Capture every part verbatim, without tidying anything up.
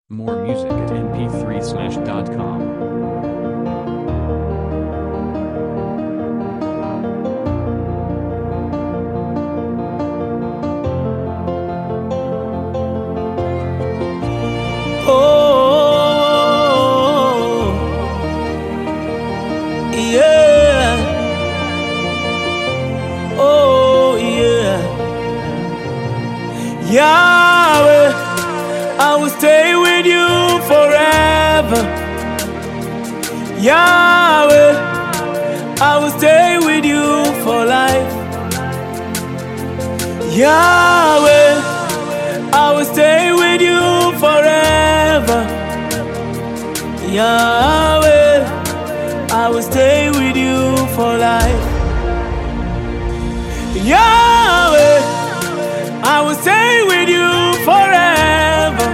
More music at m p three smash dot com. Oh, yeah. Oh, yeah. Yahweh, I will stay with you forever. Yahweh, I will stay with you for life. Yahweh, I will stay with you forever. Yahweh, I will stay with you for life. Yahweh, I will stay with you forever.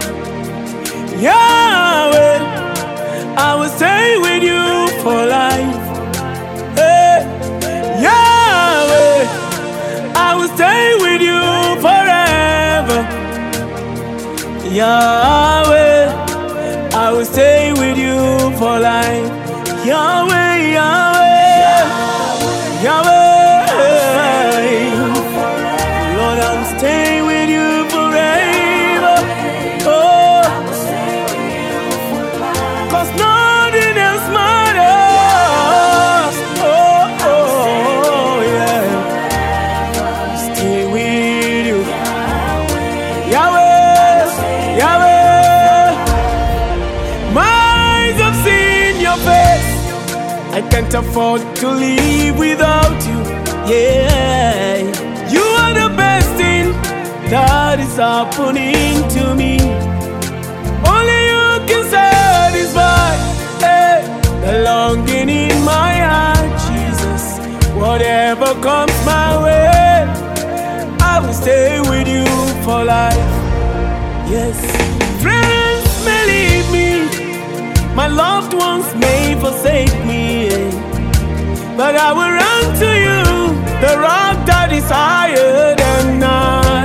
Yahweh, I will stay with you for life. Hey. Yahweh, I will stay with you forever. Yahweh, I will stay with you for life. Yahweh, Yahweh, Yahweh, Lord, I'm staying with you forever. Oh, 'cause nothing else matters. Oh, oh, yeah. Stay with you, Yahweh, Yahweh. My eyes have seen your face. I can't afford to live without you. Yeah, you are the best thing that is happening to me. Only you can satisfy, hey, the longing in my heart, Jesus. Whatever comes my way, I will stay with you for life. Yes, friends may leave me, my loved ones may forsake me, but I will run to you, the rock that is higher than I.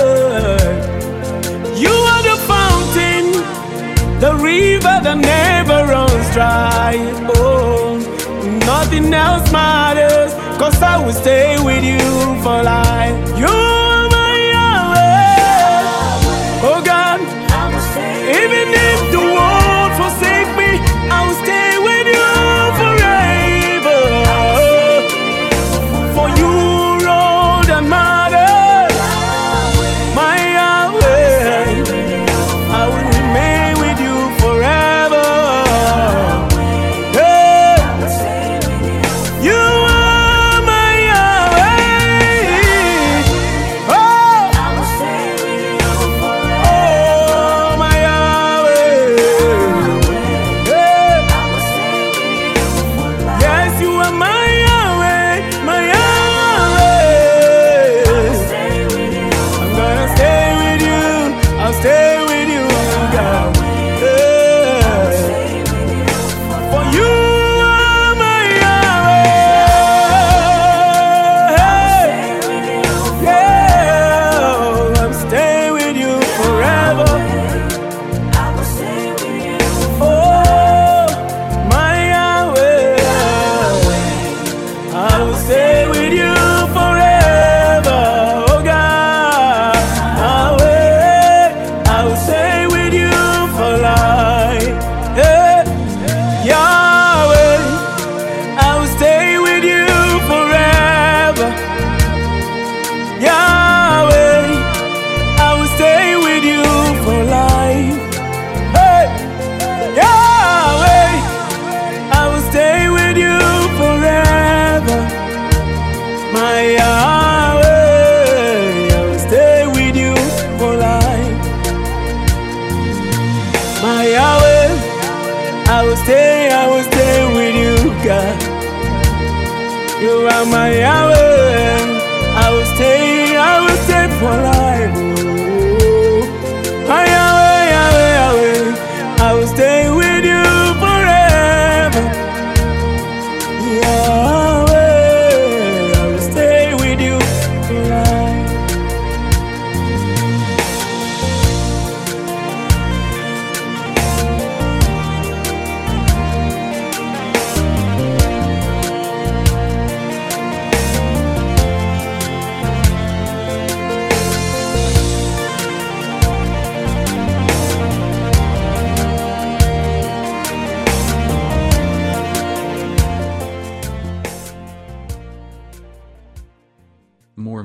You are the fountain, the river that never runs dry. Oh, nothing else matters, 'cause I will stay with you for life. You are my Yahweh. Oh God, even if the world forsake me, I will stay with you forever. For you, Lord, that matters. My Yahweh, I will remain with you forever. Hey, you are my Yahweh. Oh, oh, my Yahweh. Hey. Yes, you are my Yahweh, my Yahweh. I'm gonna stay with you, I'll stay with you, God. Yeah. For you are my Yahweh. Yeah, I'm staying with you forever. Oh, my Yahweh, I will stay with you forever. Oh God, Yahweh, I will stay with you for life. Hey. Yahweh, I will stay with you forever. Yahweh, I will stay with you for life. Hey. Yahweh, I will stay with you forever. My Yahweh, I will stay with you for life. My Yahweh, I will stay, I will stay with you, God. You are my Yahweh, I will stay, I will stay for life. Oh, my Yahweh, Yahweh, Yahweh, I will stay with you forever. Yahweh, I will stay with you for life.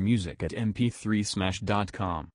music at m p three smash dot com.